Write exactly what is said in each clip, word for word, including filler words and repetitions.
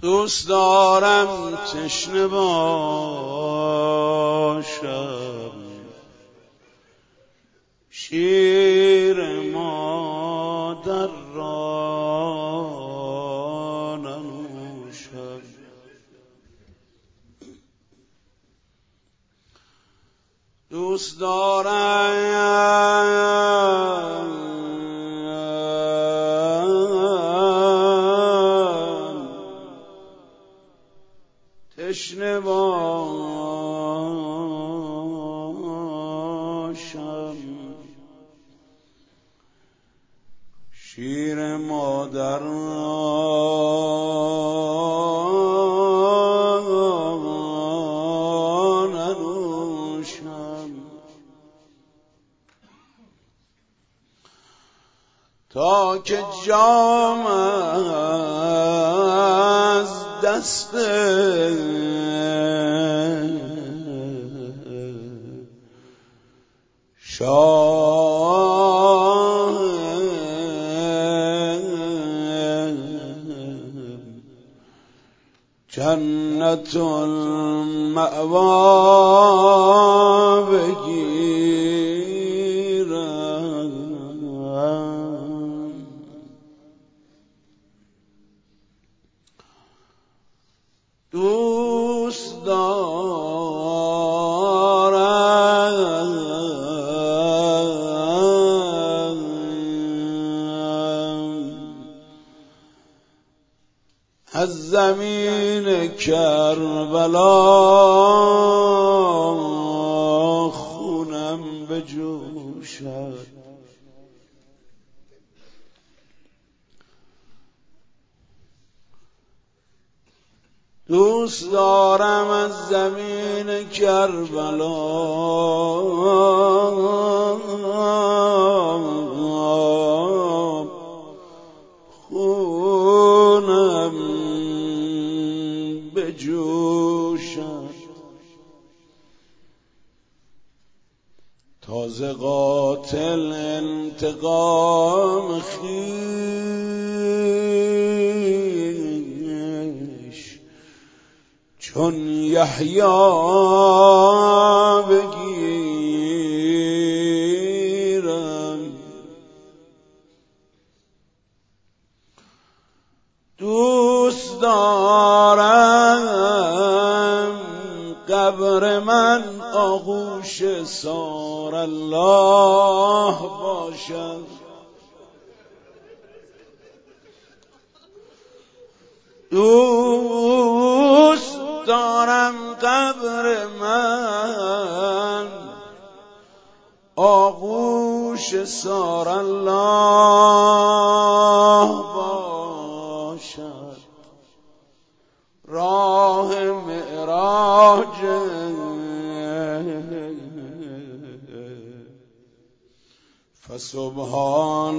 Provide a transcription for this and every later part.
دوست دارم تشنه باشم، شیر مادر را ننوشم. دوست دارم تشنه باشم، شیر مادر ننوشم، تا که جام از دست شاه جنت المأوا بگیرم. دوست دارم از زمین کربلا خونم بجوشد. دوست دارم از زمین کربلا خونم بجوشد. تازه قاتل انتقام خویش چون یحیی بگیرم. دوست دارم قبر من آغوش سار الله باشد. دوست دارم قبر من آغوش سار الله باشد. راه معراج فسبحان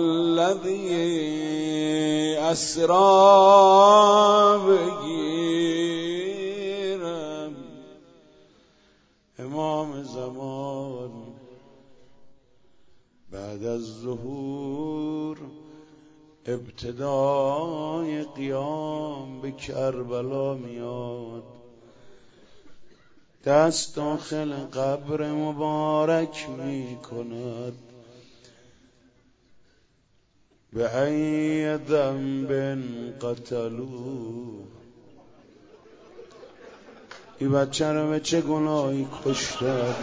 الذی اسری بگیرم. امام زمان بعد از ظهور ابتدای قیام به کربلا میاد، دست داخل قبر مبارک می کند. به ای ذنب قتلوه، این بچه رو به چه گناهی کشتن؟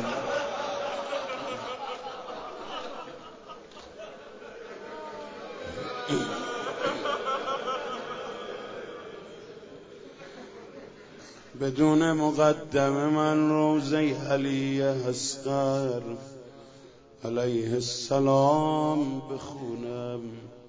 بدون مقدمه من روزه علی اصغر علیه السلام بخونم.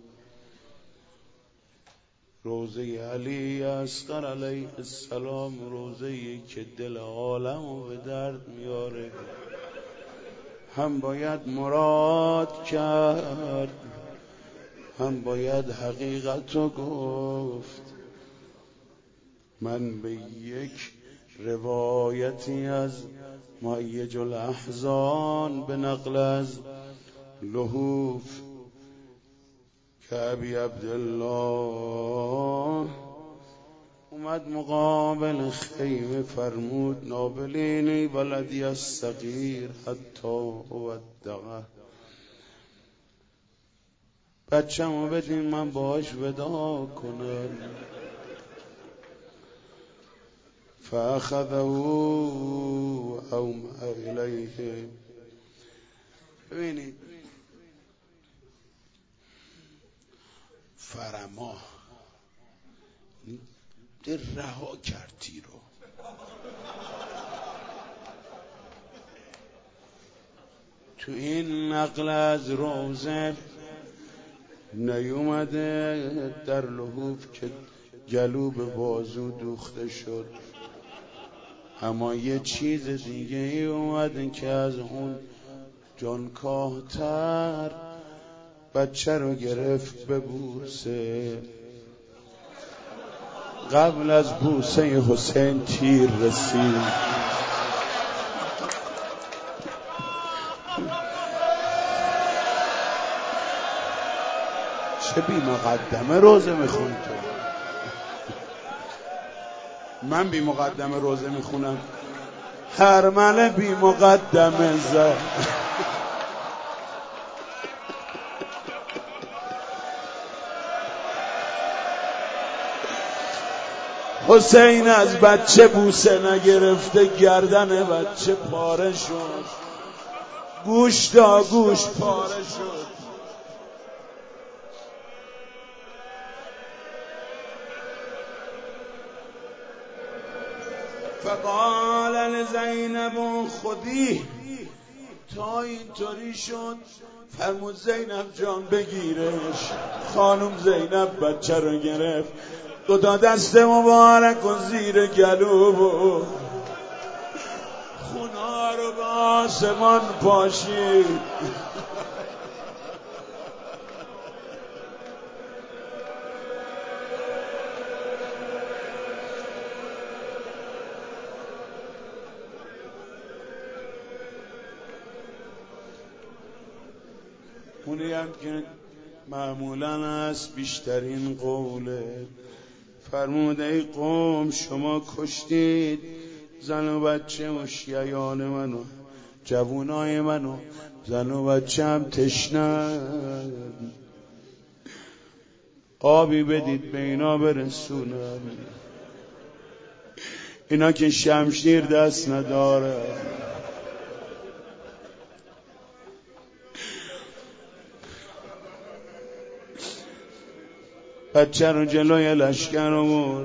روزه علی اصغر علیه السلام روزه‌ای که دل عالمو به درد میاره. هم باید مراد کرد، هم باید حقیقتو گفت. من به یک روایتی از مهیج الاحزان به نقل از لهوف که ابی عبدالله اومد مقابل خیمه فرمود نابلینی ولدی الصغیر حتی اودعه، بچه‌مو بدین من باهاش ودا کنم. فاخذه اومأ الیه. ببینید فرما ده رها کرد تیرو. تو این نقل از روزه نیومده در لحوف که گلو به بازو دوخته شد، اما یه چیز دیگه ای اومده که از اون جانکاه تر بچه رو گرفت به بوسه. قبل از بوسه حسین تیر رسید. چه بی مقدمه روزه میخونی تو؟ من بی مقدمه روزه میخونم؟ هر مله بی مقدمه زد. حسین از بچه بوسه نگرفته، گردن بچه پاره شد، گوش تا گوش پاره شد. فقال لزینب خودی، تا اینطوری شد فرمود زینب جان بگیرش. خانم زینب بچه رو گرفت، دو تا دست مبارک و زیر گلو بود، خونا رو به آسمان پاشید. اونی هم که معمولا است بیشترین قوله، فرمود ای قوم شما کشتید زن و بچه و شیعان منو، جوونای منو، زن و بچه هم تشنن، آبی بدید به اینا برسونن، اینا که شمشیر دست نداره. بچه رو جلوی لشکر آورد،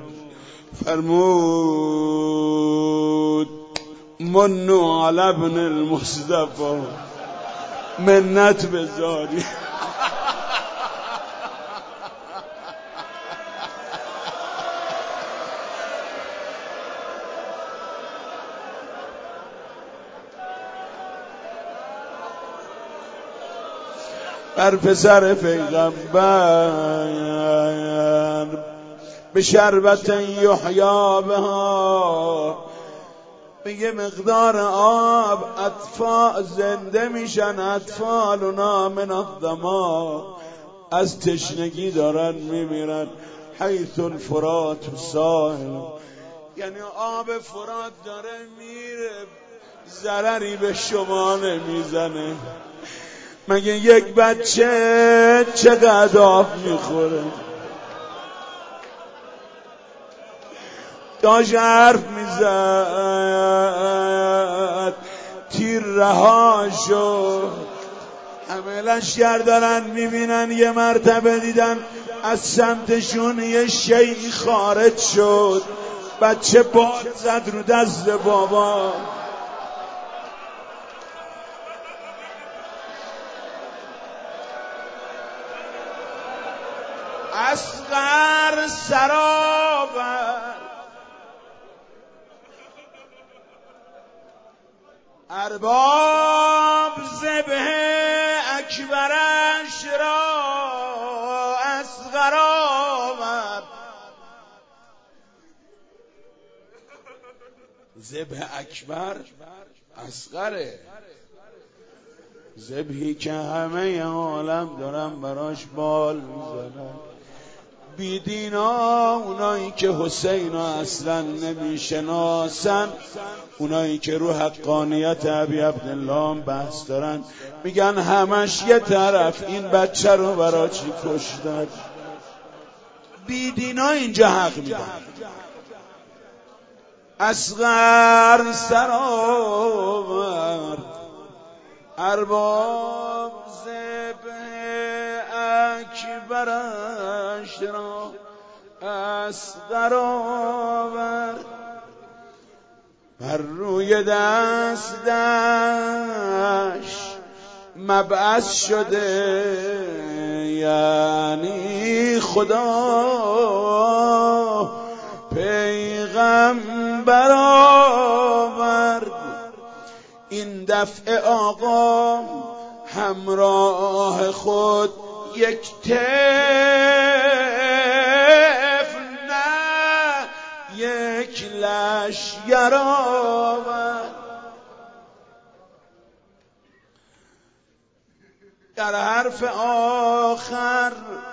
فرمود منو علی ابن المصطفى، منت بذاری. بر پسر پیغمبر به شربت یحیا بها، به یه مقدار آب اطفال زنده میشن، اطفالنا من الظما، از تشنگی دارن میمیرن. حیث الفرات سائل، یعنی آب فرات داره میره، ضرری به شما نمیزنه. مگه یک بچه چقدر آب میخوره؟ داشت حرف میزد، تیر رها شد، همه لشکر دارن میبینن. یه مرتبه دیدن از سمتشون یه شیعی خارج شد، بچه باد زد رو دست بابا. اصغر سرآورد، ارباب ذبح اکبرش را اصغر آورد. ذبح اکبر اصغره، ذبحی که همه عالم دارن براش بال میزنن. بیدینا اونایی که حسین اصلا نمیشناسن، اونایی که رو حقانیت ابی عبدالله بحث دارن، میگن همش یه طرف این بچه رو برای چی کشتن. بیدینا اینجا حق میدن. اصغر سرآورد ارباب ذبح اکبرش را اصغر آورد، بر روی دستش مبعث شده یعنی خدا پیغمبر آورد. این دفعه آقا همراه خود یک طفل نه یک لشگر آورد. در حرف آخر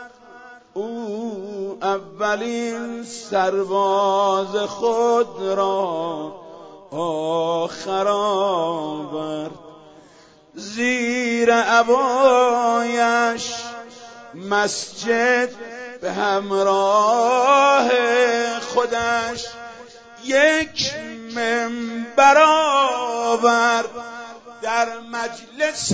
او اولین سرباز خود را آخر آورد، زیر عبایش مسجد به همراه خودش یک منبر آورد. در مجلس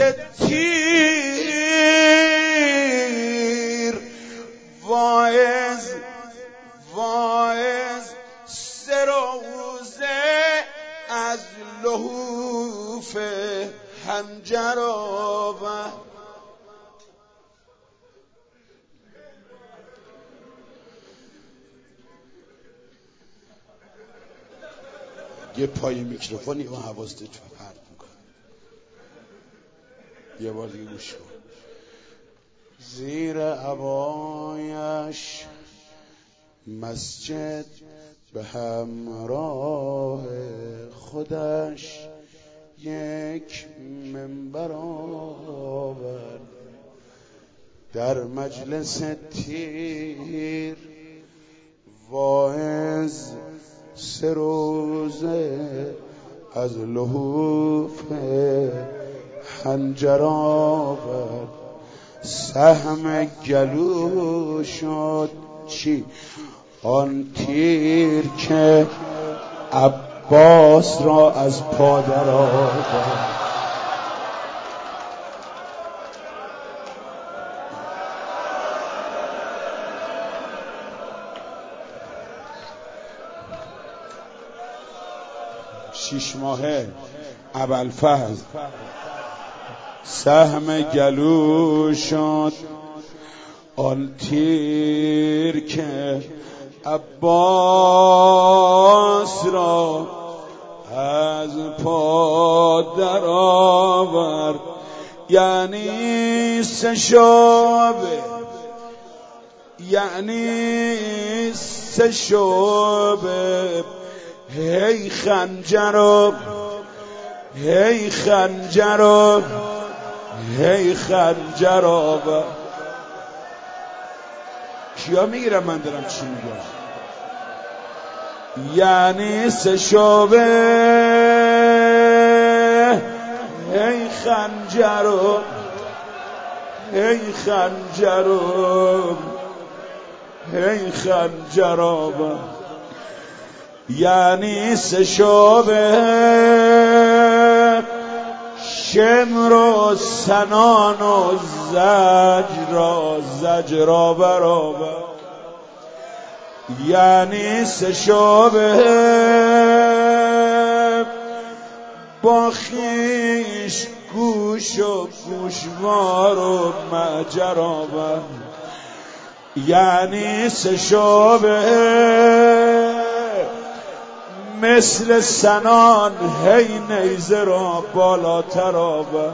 تیر واعظ واعظ سه روزه از لحوف حنجر آورد. یه پای میکروفونی و حواست تو پرت میکنه. یه بار دیگه گوش کن. زیر عبایش مسجد به همراه خودش یک منبر آورد. در مجلس تیر واعظ سه روزه از لحوف حنجر آورد. سهم گلو شد چی آن تیر که عباس را از پا در آورد. شش ماهه ابوالفضل سهم گلو شد آن تیر که عباس را از پا در آورد. یعنی سه شعبه یعنی سه شعبه هی خنجر هی خنجر هی خنجر آورد. کیا میگیرم من دارم چی میگم؟ یعنی سه شعبه هی خنجر هی خنجر هی خنجر آورد. یعنی سه شعبه شمر و سنان و زجر را زجر آور آورد. یعنی سه شعبه با خویش گوش و گوشوار و مجر آورد. یعنی سه شعبه مثل سنان هی نیزه را بالاتر آورد.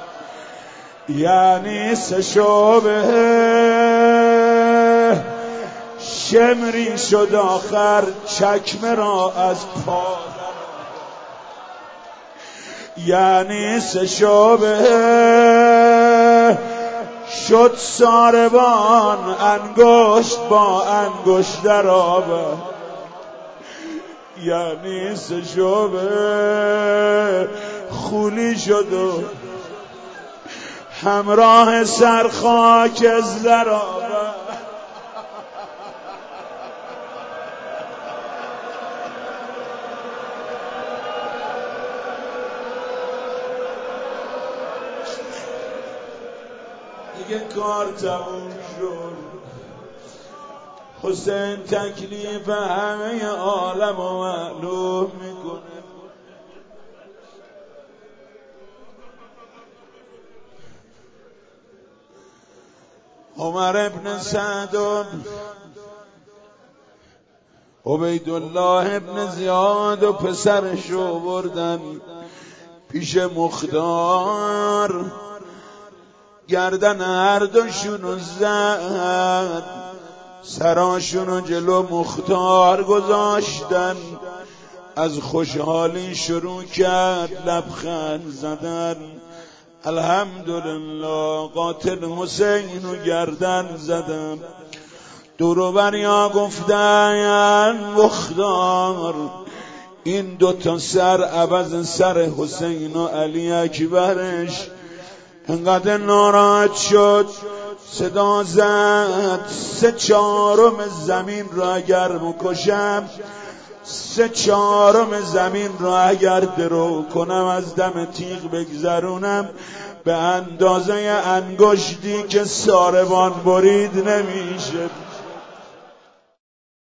یعنی سه شعبه شمری شد آخر چکمه را از پا. یعنی سه شعبه شد ساربان انگشت با انگشت در آب، یعنی سه شعبه خولی شد و همراه سرخاک از در آب. دیگه کار تموم شد. حسین تکلیف همه عالم رو معلوم میکنه. عمر ابن سعد و عبیدالله ابن زیاد و پسرش رو بردن پیش مختار، گردن هر دوشونو زد، سراشونو جلو مختار گذاشتن. از خوشحالی شروع کرد لبخند زدن. الحمدلله قاتل حسین رو گردن زدم. دورو بریا گفتن مختار این دوتا سر عوض سر حسین و علی اکبرش. انقدر ناراحت شد صدا زد سه چهارم زمین را اگر بکشم، سه چهارم زمین را اگر درو کنم، از دم تیغ بگذرونم، به اندازه انگشتی که ساربان برید نمیشه.